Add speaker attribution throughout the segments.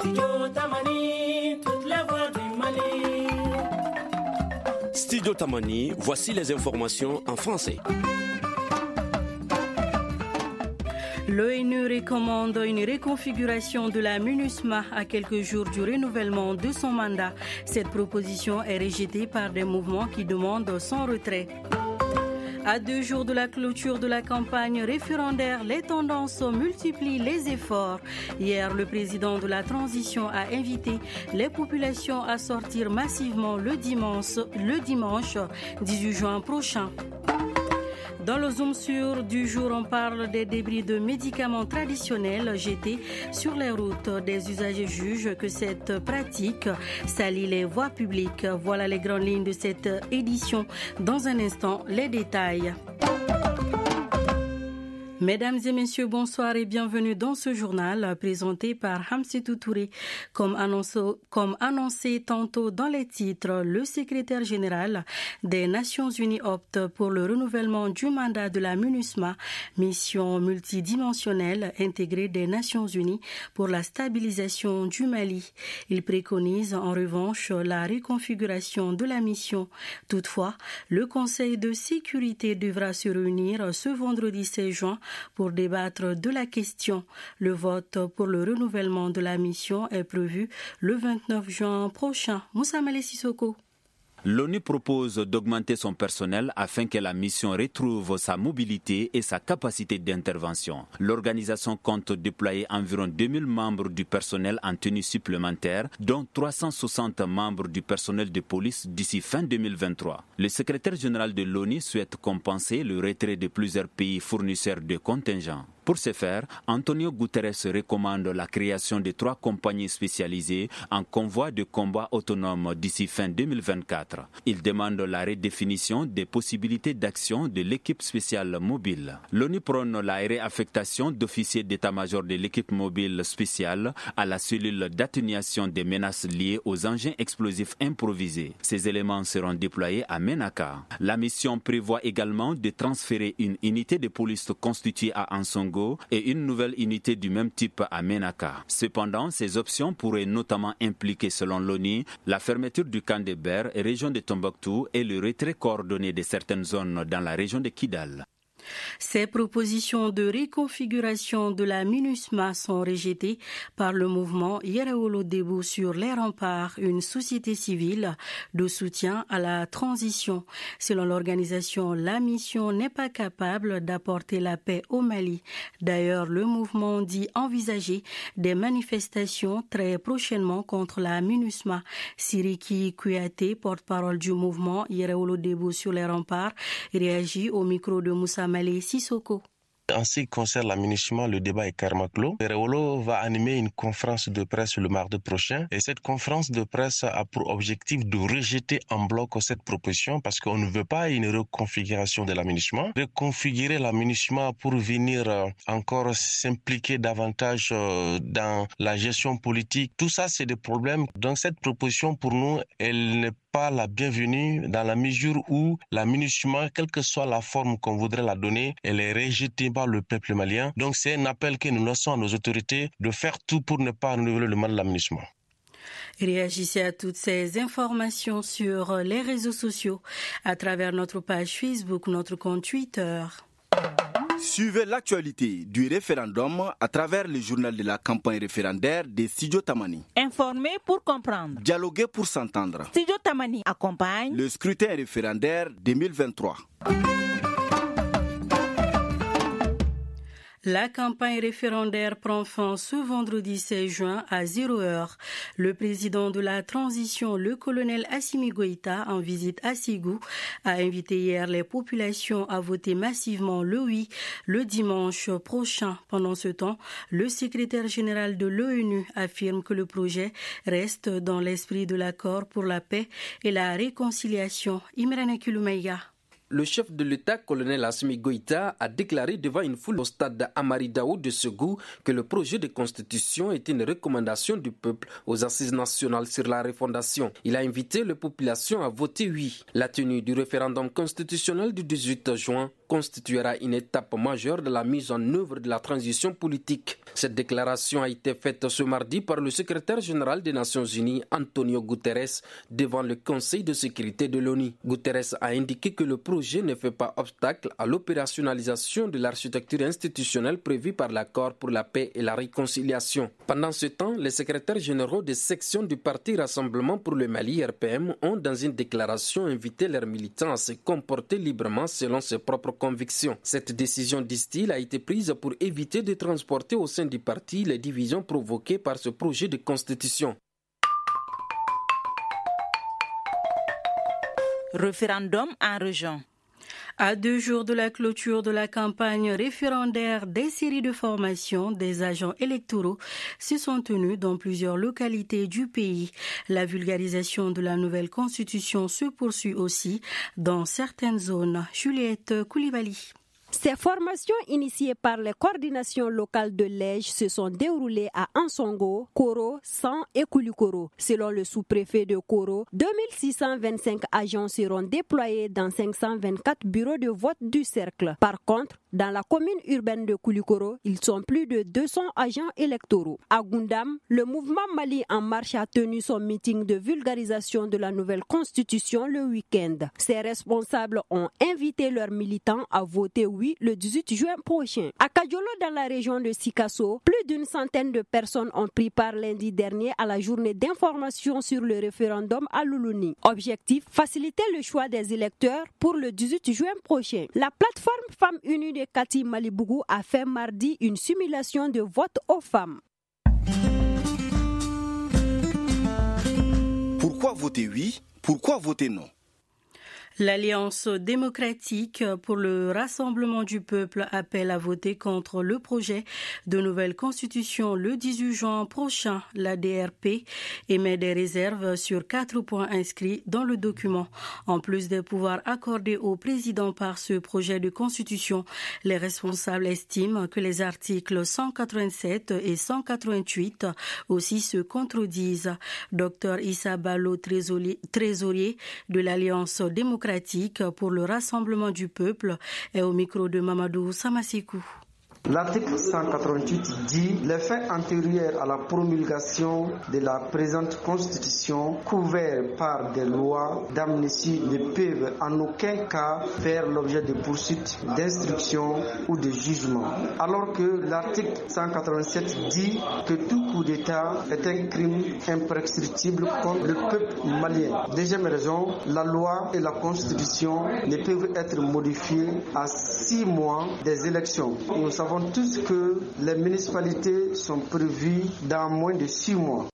Speaker 1: Studio Tamani, voici les informations en français.
Speaker 2: L'ONU recommande une reconfiguration de la MINUSMA à quelques jours du renouvellement de son mandat. Cette proposition est rejetée par des mouvements qui demandent son retrait. À 2 jours de la clôture de la campagne référendaire, les tendances multiplient les efforts. Hier, le président de la transition a invité les populations à sortir massivement le dimanche 18 juin prochain. Dans le Zoom sur du jour, on parle des débris de médicaments traditionnels jetés sur les routes. Des usagers jugent que cette pratique salit les voies publiques. Voilà les grandes lignes de cette édition. Dans un instant, les détails. Mesdames et messieurs, bonsoir et bienvenue dans ce journal présenté par Hamsetou Touré. Comme annoncé tantôt dans les titres, le secrétaire général des Nations Unies opte pour le renouvellement du mandat de la MINUSMA, mission multidimensionnelle intégrée des Nations Unies pour la stabilisation du Mali. Il préconise en revanche la reconfiguration de la mission. Toutefois, le Conseil de sécurité devra se réunir ce vendredi 16 juin pour débattre de la question. Le vote pour le renouvellement de la mission est prévu le 29 juin prochain. Moussa Malé Sissoko.
Speaker 3: L'ONU propose d'augmenter son personnel afin que la mission retrouve sa mobilité et sa capacité d'intervention. L'organisation compte déployer environ 2000 membres du personnel en tenue supplémentaire, dont 360 membres du personnel de police d'ici fin 2023. Le secrétaire général de l'ONU souhaite compenser le retrait de plusieurs pays fournisseurs de contingents. Pour ce faire, Antonio Guterres recommande la création de 3 compagnies spécialisées en convoi de combat autonome d'ici fin 2024. Il demande la redéfinition des possibilités d'action de l'équipe spéciale mobile. L'ONU prône la réaffectation d'officiers d'état-major de l'équipe mobile spéciale à la cellule d'atténuation des menaces liées aux engins explosifs improvisés. Ces éléments seront déployés à Menaka. La mission prévoit également de transférer une unité de police constituée à Ansongo et une nouvelle unité du même type à Menaka. Cependant, ces options pourraient notamment impliquer, selon l'ONU, la fermeture du camp de Ber, région de Tombouctou, et le retrait coordonné de certaines zones dans la région de Kidal.
Speaker 2: Ces propositions de reconfiguration de la MINUSMA sont rejetées par le mouvement Yereolo Debout sur les remparts, une société civile de soutien à la transition. Selon l'organisation, la mission n'est pas capable d'apporter la paix au Mali. D'ailleurs, le mouvement dit envisager des manifestations très prochainement contre la MINUSMA. Siriki Kouyaté, porte-parole du mouvement Yereolo Debout sur les remparts, réagit au micro de Moussa Malé Sissoko.
Speaker 4: En ce qui concerne la MINUSMA, le débat est carrément clos. Yereolo va animer une conférence de presse le mardi prochain et cette conférence de presse a pour objectif de rejeter en bloc cette proposition parce qu'on ne veut pas une reconfiguration de la MINUSMA. Reconfigurer la MINUSMA pour venir encore s'impliquer davantage dans la gestion politique, tout ça c'est des problèmes. Donc cette proposition pour nous, elle n'est pas la bienvenue dans la mesure où la MINUSMA, quelle que soit la forme qu'on voudrait la donner, elle est rejetée par le peuple malien. Donc c'est un appel que nous lançons à nos autorités de faire tout pour ne pas renouveler le mandat de la MINUSMA.
Speaker 2: Réagissez à toutes ces informations sur les réseaux sociaux à travers notre page Facebook, notre compte Twitter.
Speaker 5: Suivez l'actualité du référendum à travers le journal de la campagne référendaire de Studio Tamani.
Speaker 6: Informer pour comprendre.
Speaker 5: Dialoguer pour s'entendre.
Speaker 6: Studio Tamani accompagne
Speaker 5: le scrutin référendaire 2023.
Speaker 2: La campagne référendaire prend fin ce vendredi 16 juin à 0h. Le président de la transition, le colonel Assimi Goïta, en visite à Ségou, a invité hier les populations à voter massivement le oui le dimanche prochain. Pendant ce temps, le secrétaire général de l'ONU affirme que le projet reste dans l'esprit de l'accord pour la paix et la réconciliation. Imrana Kulumaïga.
Speaker 7: Le chef de l'État, colonel Assimi Goïta, a déclaré devant une foule au stade Amari Daou de Ségou que le projet de constitution est une recommandation du peuple aux assises nationales sur la refondation. Il a invité les populations à voter oui. La tenue du référendum constitutionnel du 18 juin constituera une étape majeure de la mise en œuvre de la transition politique. Cette déclaration a été faite ce mardi par le secrétaire général des Nations Unies, Antonio Guterres, devant le Conseil de sécurité de l'ONU. Guterres a indiqué que le projet ne fait pas obstacle à l'opérationnalisation de l'architecture institutionnelle prévue par l'accord pour la paix et la réconciliation. Pendant ce temps, les secrétaires généraux des sections du Parti Rassemblement pour le Mali, RPM, ont dans une déclaration invité leurs militants à se comporter librement selon ses propres convictions. Cette décision, disent-ils, a été prise pour éviter de transporter au sein du parti les divisions provoquées par ce projet de constitution.
Speaker 6: Référendum en région.
Speaker 2: À 2 jours de la clôture de la campagne référendaire, des séries de formations des agents électoraux se sont tenues dans plusieurs localités du pays. La vulgarisation de la nouvelle constitution se poursuit aussi dans certaines zones. Juliette Koulibaly.
Speaker 8: Ces formations initiées par les coordinations locales de l'Ège se sont déroulées à Ansongo, Koro, San et Koulikoro. Selon le sous-préfet de Koro, 2625 agents seront déployés dans 524 bureaux de vote du cercle. Par contre, dans la commune urbaine de Koulikoro, ils sont plus de 200 agents électoraux. À Gundam, le mouvement Mali en marche a tenu son meeting de vulgarisation de la nouvelle constitution le week-end. Ses responsables ont invité leurs militants à voter oui le 18 juin prochain. À Kajolo, dans la région de Sikasso, plus d'une centaine de personnes ont pris part lundi dernier à la journée d'information sur le référendum à Luluni. Objectif, faciliter le choix des électeurs pour le 18 juin prochain. La plateforme Femmes Unies de Kati Malibougou a fait mardi une simulation de vote aux femmes.
Speaker 5: Pourquoi voter oui? Pourquoi voter non?
Speaker 2: L'Alliance démocratique pour le rassemblement du peuple appelle à voter contre le projet de nouvelle constitution le 18 juin prochain. La DRP émet des réserves sur 4 points inscrits dans le document. En plus des pouvoirs accordés au président par ce projet de constitution, les responsables estiment que les articles 187 et 188 aussi se contredisent. Dr Issa Ballo, trésorier de l'Alliance démocratique pour le rassemblement du peuple, est au micro de Mamadou Samassikou.
Speaker 9: L'article 188 dit « Les faits antérieurs à la promulgation de la présente constitution couverts par des lois d'amnistie ne peuvent en aucun cas faire l'objet de poursuites, d'instructions ou de jugements. » Alors que l'article 187 dit que tout coup d'État est un crime imprescriptible contre le peuple malien. Deuxième raison, la loi et la constitution ne peuvent être modifiées à 6 mois des élections. Nous savons tous que les municipalités sont prévues dans moins de 6 mois.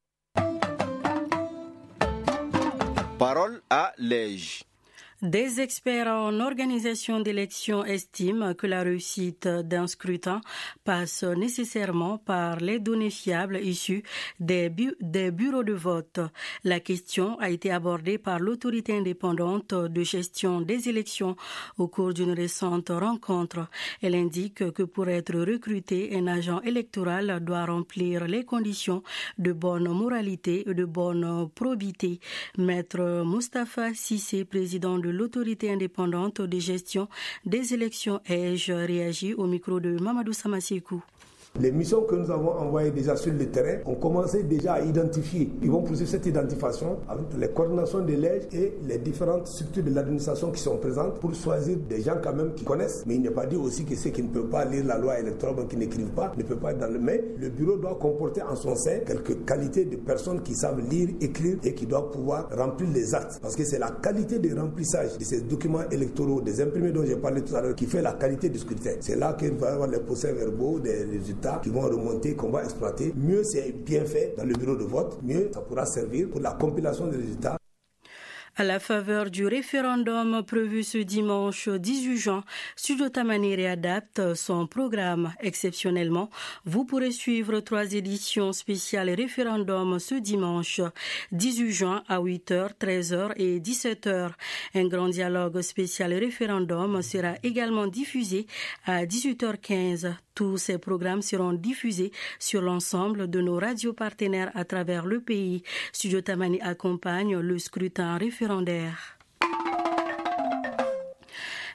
Speaker 5: Parole à l'Ège.
Speaker 2: Des experts en organisation d'élections estiment que la réussite d'un scrutin passe nécessairement par les données fiables issues des bureaux de vote. La question a été abordée par l'autorité indépendante de gestion des élections au cours d'une récente rencontre. Elle indique que pour être recruté, un agent électoral doit remplir les conditions de bonne moralité et de bonne probité. Maître Moustapha Sissé, président de l'autorité indépendante de gestion des élections EJ, réagit au micro de Mamadou Samassikou.
Speaker 10: Les missions que nous avons envoyées déjà sur le terrain ont commencé déjà à identifier. Ils vont poursuivre cette identification avec les coordinations de l'EJ et les différentes structures de l'administration qui sont présentes pour choisir des gens quand même qui connaissent. Mais il n'est pas dit aussi que ceux qui ne peuvent pas lire la loi électorale, qui n'écrivent pas, ne peuvent pas être dans le... Mais le bureau doit comporter en son sein quelques qualités de personnes qui savent lire, écrire et qui doivent pouvoir remplir les actes. Parce que c'est la qualité de remplissage de ces documents électoraux, des imprimés dont j'ai parlé tout à l'heure, qui fait la qualité du scrutin. C'est là qu'il va y avoir les procès-verbaux, des résultats qui vont remonter, qu'on va exploiter. Mieux c'est bien fait dans le bureau de vote, mieux ça pourra servir pour la compilation des résultats.
Speaker 2: À la faveur du référendum prévu ce dimanche 18 juin, Studio Tamani réadapte son programme. Exceptionnellement, vous pourrez suivre 3 éditions spéciales référendum ce dimanche 18 juin à 8h, 13h et 17h. Un grand dialogue spécial référendum sera également diffusé à 18h15. Tous ces programmes seront diffusés sur l'ensemble de nos radios partenaires à travers le pays. Studio Tamani accompagne le scrutin référendaire.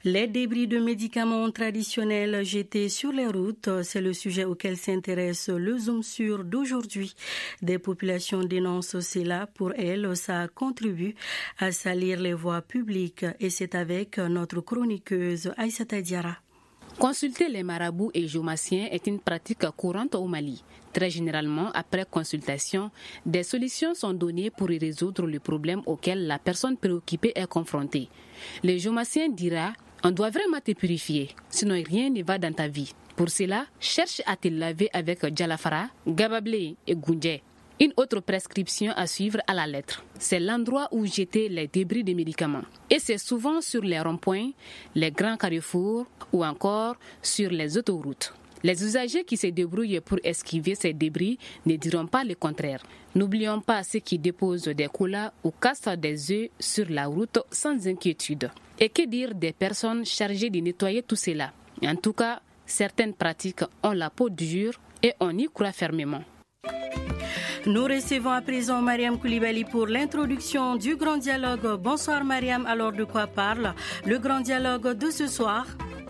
Speaker 2: Les débris de médicaments traditionnels jetés sur les routes, c'est le sujet auquel s'intéresse le Zoom sur d'aujourd'hui. Des populations dénoncent cela. Pour elles, ça contribue à salir les voies publiques. Et c'est avec notre chroniqueuse Aïssata Diarra.
Speaker 11: Consulter les marabouts et géomanciens est une pratique courante au Mali. Très généralement, après consultation, des solutions sont données pour y résoudre le problème auquel la personne préoccupée est confrontée. Le géomacien dira: on doit vraiment te purifier, sinon rien ne va dans ta vie. Pour cela, cherche à te laver avec Djalafara, Gabablé et Goundje. Une autre prescription à suivre à la lettre, c'est l'endroit où jeter les débris des médicaments. Et c'est souvent sur les ronds-points, les grands carrefours ou encore sur les autoroutes. Les usagers qui se débrouillent pour esquiver ces débris ne diront pas le contraire. N'oublions pas ceux qui déposent des colas ou cassent des œufs sur la route sans inquiétude. Et que dire des personnes chargées de nettoyer tout cela? En tout cas, certaines pratiques ont la peau dure et on y croit fermement.
Speaker 2: Nous recevons à présent Mariam Koulibaly pour l'introduction du Grand Dialogue. Bonsoir Mariam, alors de quoi parle le Grand Dialogue de ce soir?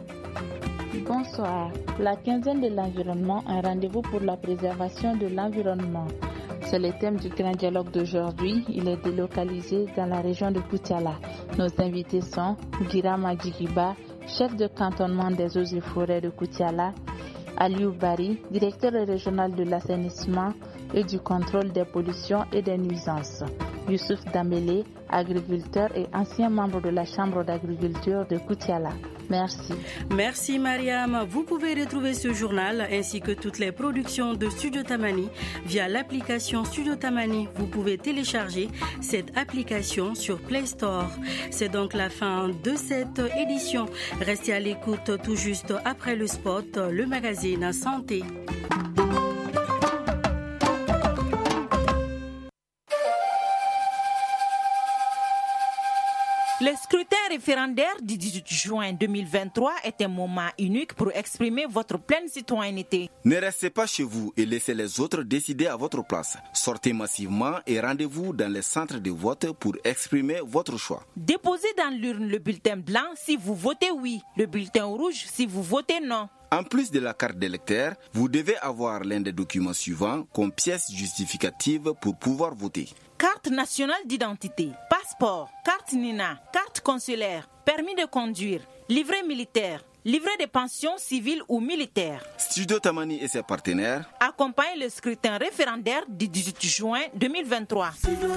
Speaker 12: Bonsoir. La quinzaine de l'environnement, un rendez-vous pour la préservation de l'environnement. C'est le thème du Grand Dialogue d'aujourd'hui. Il est délocalisé dans la région de Koutiala. Nos invités sont Girama Djigiba, chef de cantonnement des eaux et forêts de Koutiala, Aliou Bari, directeur régional de l'assainissement et du contrôle des pollutions et des nuisances, Youssouf Dambélé, agriculteur et ancien membre de la Chambre d'agriculture de Koutiala. Merci.
Speaker 2: Merci Mariam. Vous pouvez retrouver ce journal ainsi que toutes les productions de Studio Tamani via l'application Studio Tamani. Vous pouvez télécharger cette application sur Play Store. C'est donc la fin de cette édition. Restez à l'écoute tout juste après le spot, le magazine Santé.
Speaker 6: Le scrutin référendaire du 18 juin 2023 est un moment unique pour exprimer votre pleine citoyenneté.
Speaker 5: Ne restez pas chez vous et laissez les autres décider à votre place. Sortez massivement et rendez-vous dans les centres de vote pour exprimer votre choix.
Speaker 6: Déposez dans l'urne le bulletin blanc si vous votez oui, le bulletin rouge si vous votez non.
Speaker 5: En plus de la carte d'électeur, vous devez avoir l'un des documents suivants comme pièce justificative pour pouvoir voter.
Speaker 6: Carte nationale d'identité, passeport, carte NINA, carte consulaire, permis de conduire, livret militaire, livret de pension civile ou militaire.
Speaker 5: Studio Tamani et ses partenaires
Speaker 6: accompagnent le scrutin référendaire du 18 juin 2023.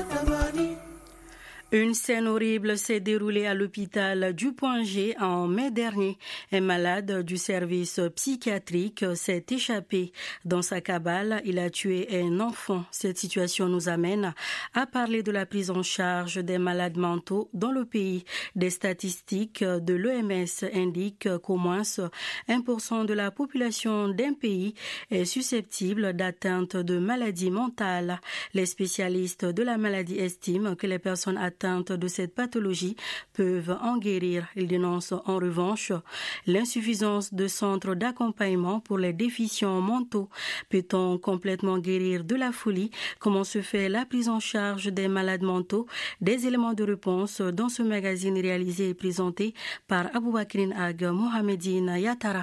Speaker 2: Une scène horrible s'est déroulée à l'hôpital du Point G en mai dernier. Un malade du service psychiatrique s'est échappé. Dans sa cabale, il a tué un enfant. Cette situation nous amène à parler de la prise en charge des malades mentaux dans le pays. Des statistiques de l'OMS indiquent qu'au moins 1% de la population d'un pays est susceptible d'atteinte de maladies mentales. Les spécialistes de la maladie estiment que les personnes atteintes de cette pathologie peuvent en guérir. Ils dénoncent en revanche l'insuffisance de centres d'accompagnement pour les déficients mentaux. Peut-on complètement guérir de la folie? Comment se fait la prise en charge des malades mentaux? Des éléments de réponse dans ce magazine réalisé et présenté par Aboubakrin Ag Mohamedine Yatara.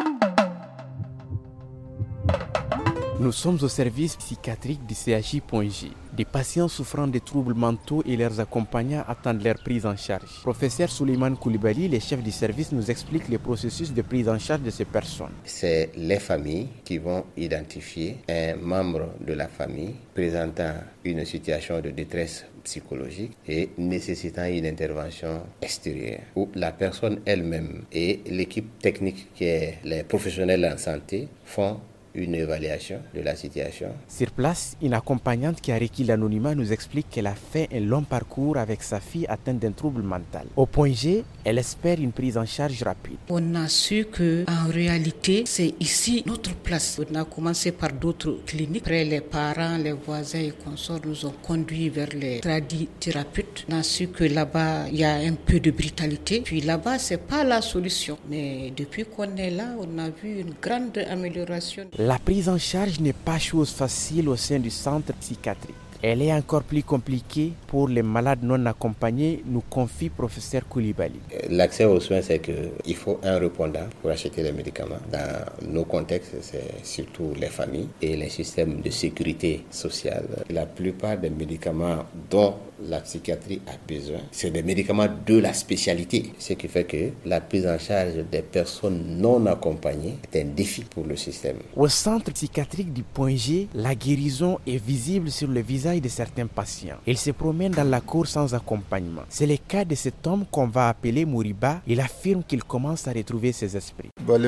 Speaker 13: Nous sommes au service psychiatrique du CHI.J. Des patients souffrant de troubles mentaux et leurs accompagnants attendent leur prise en charge. Professeur Souleymane Koulibaly, le chef du service, nous explique le processus de prise en charge de ces personnes.
Speaker 14: C'est les familles qui vont identifier un membre de la famille présentant une situation de détresse psychologique et nécessitant une intervention extérieure, où la personne elle-même et l'équipe technique qui est les professionnels en santé font une évaluation de la situation.
Speaker 13: Sur place, une accompagnante qui a requis l'anonymat nous explique qu'elle a fait un long parcours avec sa fille atteinte d'un trouble mental. Au Point G, elle espère une prise en charge rapide.
Speaker 15: On a su qu'en réalité, c'est ici notre place. On a commencé par d'autres cliniques. Après, les parents, les voisins et consorts nous ont conduits vers les tradithérapeutes. On a su que là-bas, il y a un peu de brutalité. Puis là-bas, c'est pas la solution. Mais depuis qu'on est là, on a vu une grande amélioration.
Speaker 13: La prise en charge n'est pas chose facile au sein du centre psychiatrique. Elle est encore plus compliquée pour les malades non accompagnés, nous confie professeur Koulibaly.
Speaker 14: L'accès aux soins, c'est qu'il faut un répondant pour acheter les médicaments. Dans nos contextes, c'est surtout les familles et les systèmes de sécurité sociale. La plupart des médicaments dont la psychiatrie a besoin, c'est des médicaments de la spécialité. Ce qui fait que la prise en charge des personnes non accompagnées est un défi pour le système.
Speaker 13: Au centre psychiatrique du Point G, la guérison est visible sur le visage de certains patients. Ils se promènent dans la cour sans accompagnement. C'est le cas de cet homme qu'on va appeler Mouriba. Il affirme qu'il commence à retrouver ses esprits.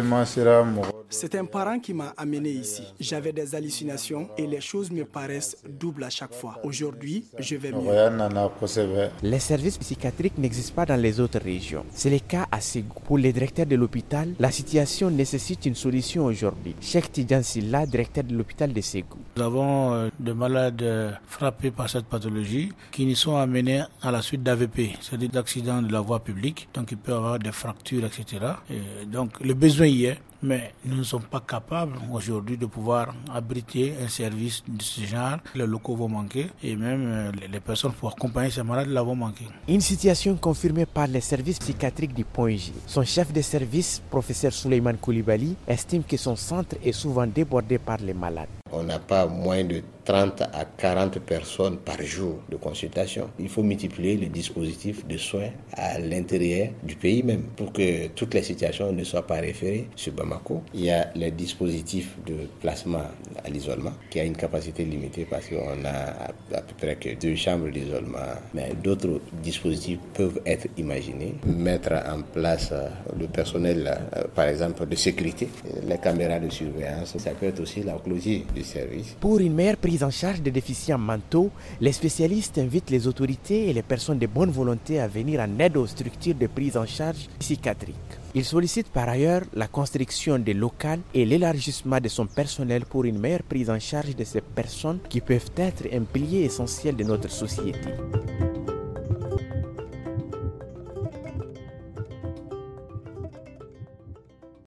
Speaker 16: C'est un parent qui m'a amené ici. J'avais des hallucinations et les choses me paraissent doubles à chaque fois. Aujourd'hui, je vais mieux.
Speaker 13: Les services psychiatriques n'existent pas dans les autres régions. C'est le cas à Ségou. Pour les directeurs de l'hôpital, la situation nécessite une solution aujourd'hui. Cheikh Tidjan Silla, directeur de l'hôpital de Ségou.
Speaker 17: Nous avons des malades frappés par cette pathologie qui nous sont amenés à la suite d'AVP, c'est-à-dire d'accidents de la voie publique. Donc il peut y avoir des fractures, etc. Et donc le besoin y est. Mais nous ne sommes pas capables aujourd'hui de pouvoir abriter un service de ce genre. Les locaux vont manquer et même les personnes pour accompagner ces malades là vont manquer.
Speaker 13: Une situation confirmée par les services psychiatriques du Point G. Son chef de service, professeur Souleymane Koulibaly, estime que son centre est souvent débordé par les malades.
Speaker 14: On n'a pas moins de 30 à 40 personnes par jour de consultation. Il faut multiplier le dispositif de soins à l'intérieur du pays même pour que toutes les situations ne soient pas référées sur Bamako. Il y a le dispositif de placement à l'isolement qui a une capacité limitée parce qu'on a à peu près que 2 chambres d'isolement. Mais d'autres dispositifs peuvent être imaginés. Mettre en place le personnel, par exemple, de sécurité, les caméras de surveillance, ça peut être aussi la clôture du service.
Speaker 13: Pour une meilleure prise en charge des déficients mentaux, les spécialistes invitent les autorités et les personnes de bonne volonté à venir en aide aux structures de prise en charge psychiatrique. Ils sollicitent par ailleurs la construction des locales et l'élargissement de son personnel pour une meilleure prise en charge de ces personnes qui peuvent être un pilier essentiel de notre société.